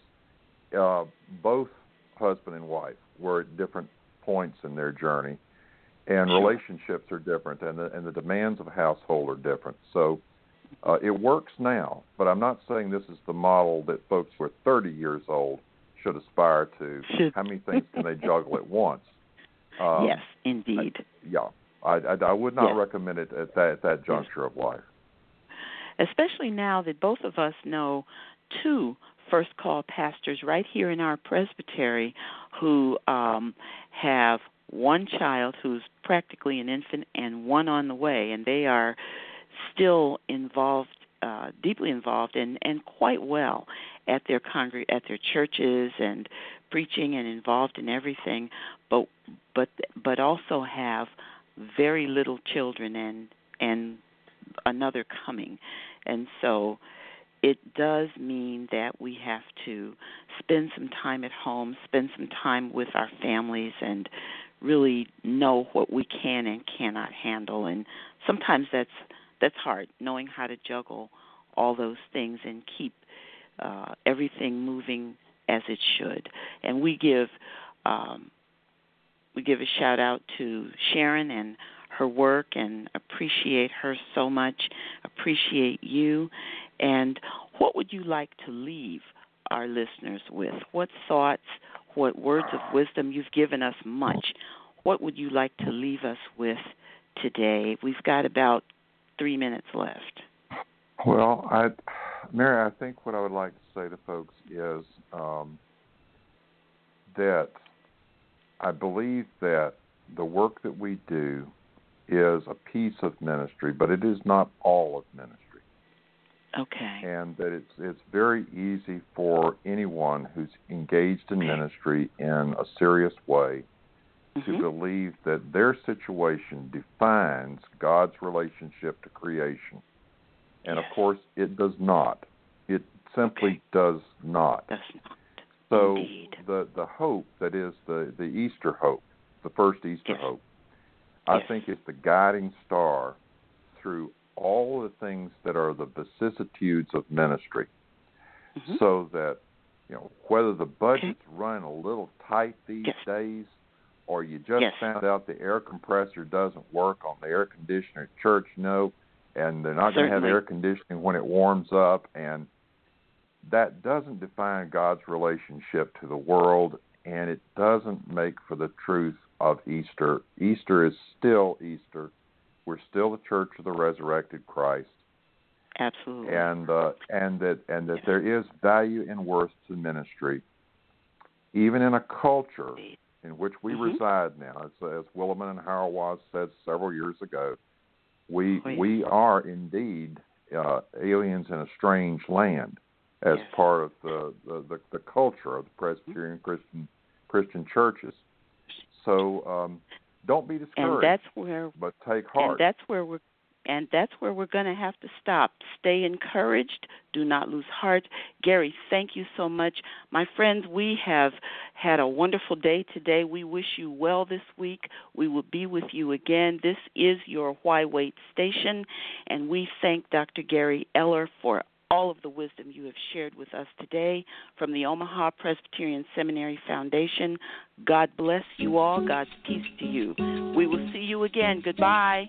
uh, both husband and wife were at different points in their journey, and sure. relationships are different, and the, and the demands of a household are different. So uh, it works now, but I'm not saying this is the model that folks who are thirty years old should aspire to. Should. How many things can they juggle at once? Um, yes, indeed. I, yeah. I, I, I would not yes. recommend it at that, at that juncture yes. of life. Especially now that both of us know two first call pastors right here in our presbytery who um, have one child who's practically an infant and one on the way, and they are still involved, uh, deeply involved, and, and quite well at their congreg- at their churches and preaching and involved in everything, but but but also have very little children and and another coming. And so it does mean that we have to spend some time at home, spend some time with our families, and really know what we can and cannot handle. And sometimes that's that's hard, knowing how to juggle all those things and keep uh, everything moving as it should. And we give um, we give a shout out to Sharon and her work, and appreciate her so much, appreciate you. And what would you like to leave our listeners with? What thoughts, what words of wisdom? You've given us much. What would you like to leave us with today? We've got about three minutes left. Well, I, Mary, I think what I would like to say to folks is um, that I believe that the work that we do is a piece of ministry, but it is not all of ministry. Okay. And that it's it's very easy for anyone who's engaged in okay. ministry in a serious way mm-hmm. to believe that their situation defines God's relationship to creation. And yes. of course, it does not. It simply okay. does not. Does not. So Indeed. the the hope that is the, the Easter hope, the first Easter yes. hope, I yes. think it's the guiding star through all the things that are the vicissitudes of ministry, mm-hmm. so that, you know, whether the budget's okay. running a little tight these yes. days, or you just yes. found out the air compressor doesn't work on the air conditioner at church, no, and they're not going to have air conditioning when it warms up, and that doesn't define God's relationship to the world, and it doesn't make for the truth of Easter. Easter is still Easter. We're still the Church of the Resurrected Christ. Absolutely. And uh, and that and that there is value and worth to ministry, even in a culture in which we mm-hmm. reside now. As, as Williman and Hauerwas said several years ago, we oh, yeah. we are indeed uh, aliens in a strange land as yes. part of the, the, the, the culture of the Presbyterian Christian Christian churches. So um, Don't be discouraged. And that's where, but take heart. And that's where we're, and that's where we're going to have to stop. Stay encouraged. Do not lose heart. Gary, thank you so much. My friends, we have had a wonderful day today. We wish you well this week. We will be with you again. This is your Why Wait station, and we thank Doctor Gary Eller for all of the wisdom you have shared with us today from the Omaha Presbyterian Seminary Foundation. God bless you all. God's peace to you. We will see you again. Goodbye.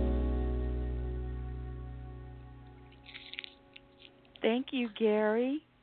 Thank you, Gary.